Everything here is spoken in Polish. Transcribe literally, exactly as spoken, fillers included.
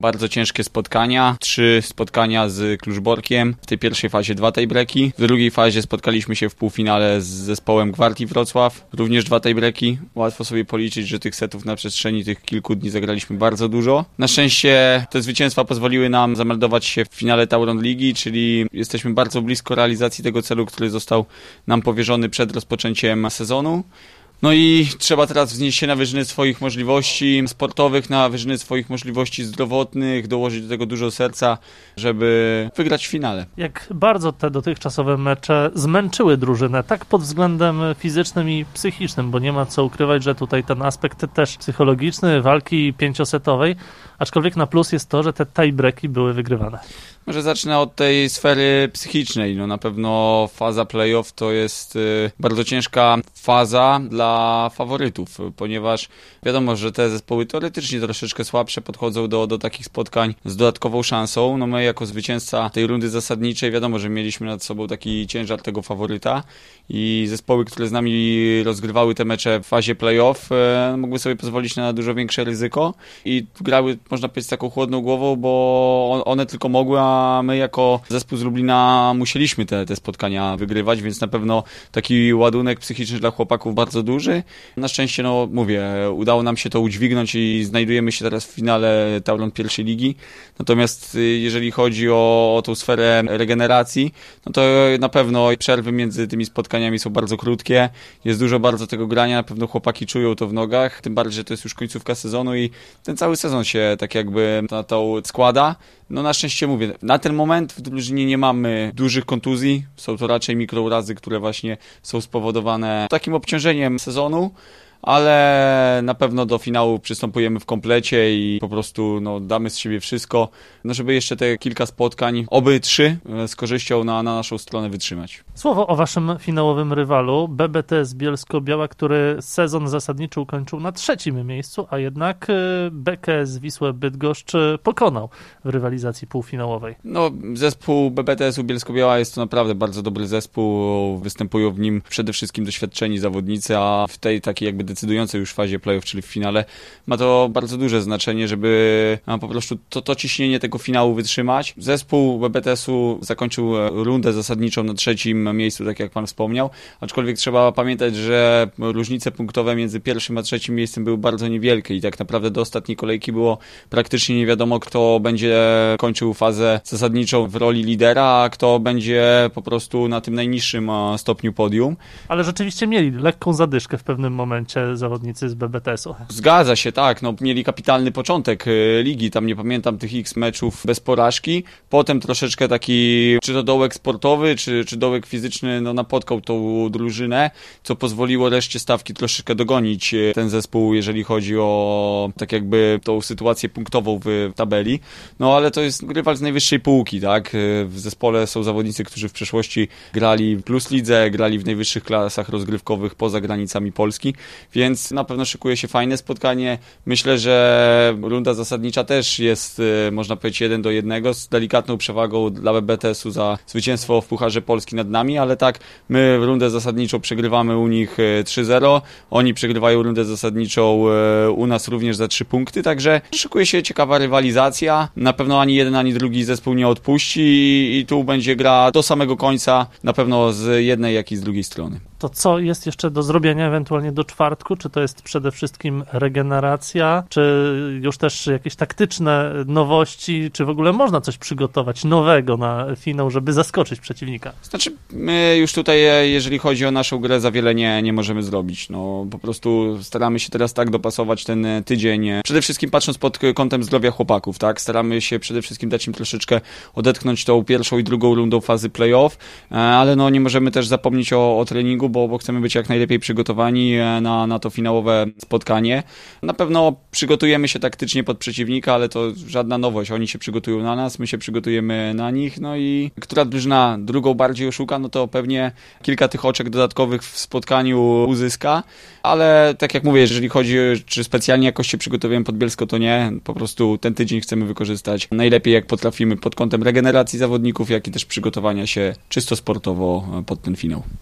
Bardzo ciężkie spotkania, trzy spotkania z Kluczborkiem, w tej pierwszej fazie dwa tiebreaki, w drugiej fazie spotkaliśmy się w półfinale z zespołem Gwartii Wrocław, również dwa tiebreaki. Łatwo sobie policzyć, że tych setów na przestrzeni tych kilku dni zagraliśmy bardzo dużo. Na szczęście te zwycięstwa pozwoliły nam zameldować się w finale Tauron Ligi, czyli jesteśmy bardzo blisko realizacji tego celu, który został nam powierzony przed rozpoczęciem sezonu. No i trzeba teraz wznieść się na wyżyny swoich możliwości sportowych, na wyżyny swoich możliwości zdrowotnych, dołożyć do tego dużo serca, żeby wygrać w finale. Jak bardzo te dotychczasowe mecze zmęczyły drużynę, tak pod względem fizycznym i psychicznym, bo nie ma co ukrywać, że tutaj ten aspekt też psychologiczny, walki pięciosetowej, aczkolwiek na plus jest to, że te tiebreaki były wygrywane. Może zacznę od tej sfery psychicznej. No na pewno faza playoff to jest y, bardzo ciężka faza dla faworytów, ponieważ wiadomo, że te zespoły teoretycznie troszeczkę słabsze podchodzą do, do takich spotkań z dodatkową szansą. No my jako zwycięzca tej rundy zasadniczej wiadomo, że mieliśmy nad sobą taki ciężar tego faworyta i zespoły, które z nami rozgrywały te mecze w fazie playoff, y, mogły sobie pozwolić na dużo większe ryzyko i grały, można powiedzieć, z taką chłodną głową, bo one tylko mogły, a my jako zespół z Lublina musieliśmy te, te spotkania wygrywać, więc na pewno taki ładunek psychiczny dla chłopaków bardzo duży. Na szczęście, no mówię, udało nam się to udźwignąć i znajdujemy się teraz w finale Tauron pierwszej ligi. Natomiast jeżeli chodzi o, o tą sferę regeneracji, no to na pewno przerwy między tymi spotkaniami są bardzo krótkie. Jest dużo bardzo tego grania, na pewno chłopaki czują to w nogach, tym bardziej, że to jest już końcówka sezonu i ten cały sezon się tak jakby na to składa. No na szczęście mówię, na ten moment w drużynie nie mamy dużych kontuzji, są to raczej mikrourazy, które właśnie są spowodowane takim obciążeniem sezonu, ale na pewno do finału przystępujemy w komplecie i po prostu no, damy z siebie wszystko, no, żeby jeszcze te kilka spotkań, oby trzy, z korzyścią na, na naszą stronę wytrzymać. Słowo o waszym finałowym rywalu, B B T S Bielsko-Biała, który sezon zasadniczy ukończył na trzecim miejscu, a jednak B K S Wisłę Bydgoszcz pokonał w rywalizacji półfinałowej. No, zespół B B T S-u Bielsko-Biała jest to naprawdę bardzo dobry zespół, występują w nim przede wszystkim doświadczeni zawodnicy, a w tej takiej jakby decydującej już fazie playoff, czyli w finale, ma to bardzo duże znaczenie, żeby po prostu to, to ciśnienie tego finału wytrzymać. Zespół B B T S-u zakończył rundę zasadniczą na trzecim miejscu, tak jak pan wspomniał, aczkolwiek trzeba pamiętać, że różnice punktowe między pierwszym a trzecim miejscem były bardzo niewielkie i tak naprawdę do ostatniej kolejki było praktycznie nie wiadomo, kto będzie kończył fazę zasadniczą w roli lidera, a kto będzie po prostu na tym najniższym stopniu podium. Ale rzeczywiście mieli lekką zadyszkę w pewnym momencie zawodnicy z B B T S-u. Zgadza się, tak. No, mieli kapitalny początek ligi. Tam nie pamiętam tych X meczów bez porażki. Potem troszeczkę taki, czy to dołek sportowy, czy, czy dołek fizyczny, no napotkał tą drużynę, co pozwoliło reszcie stawki troszeczkę dogonić ten zespół, jeżeli chodzi o tak jakby tą sytuację punktową w tabeli. No ale to jest rywal z najwyższej półki, tak. W zespole są zawodnicy, którzy w przeszłości grali w Plus Lidze, grali w najwyższych klasach rozgrywkowych poza granicami Polski. Więc na pewno szykuje się fajne spotkanie. Myślę, że runda zasadnicza też jest, można powiedzieć, jeden do jednego z delikatną przewagą dla B B T S-u za zwycięstwo w Pucharze Polski nad nami, ale tak, my rundę zasadniczą przegrywamy u nich trzy zero, oni przegrywają rundę zasadniczą u nas również za trzy punkty, także szykuje się ciekawa rywalizacja. Na pewno ani jeden, ani drugi zespół nie odpuści i tu będzie gra do samego końca, na pewno z jednej, jak i z drugiej strony. To co jest jeszcze do zrobienia ewentualnie do czwartku? Czy to jest przede wszystkim regeneracja, czy już też jakieś taktyczne nowości, czy w ogóle można coś przygotować nowego na finał, żeby zaskoczyć przeciwnika? Znaczy, my już tutaj, jeżeli chodzi o naszą grę, za wiele nie, nie możemy zrobić. No, po prostu staramy się teraz tak dopasować ten tydzień, przede wszystkim patrząc pod kątem zdrowia chłopaków, tak? Staramy się przede wszystkim dać im troszeczkę odetchnąć tą pierwszą i drugą rundą fazy playoff, ale no nie możemy też zapomnieć o, o treningu, bo, bo chcemy być jak najlepiej przygotowani na, na to finałowe spotkanie. Na pewno przygotujemy się taktycznie pod przeciwnika, ale to żadna nowość. Oni się przygotują na nas, my się przygotujemy na nich, no i która drużyna drugą bardziej oszuka, no to pewnie kilka tych oczek dodatkowych w spotkaniu uzyska, ale tak jak mówię, jeżeli chodzi, czy specjalnie jakoś się przygotowujemy pod Bielsko, to nie. Po prostu ten tydzień chcemy wykorzystać najlepiej jak potrafimy pod kątem regeneracji zawodników, jak i też przygotowania się czysto sportowo pod ten finał.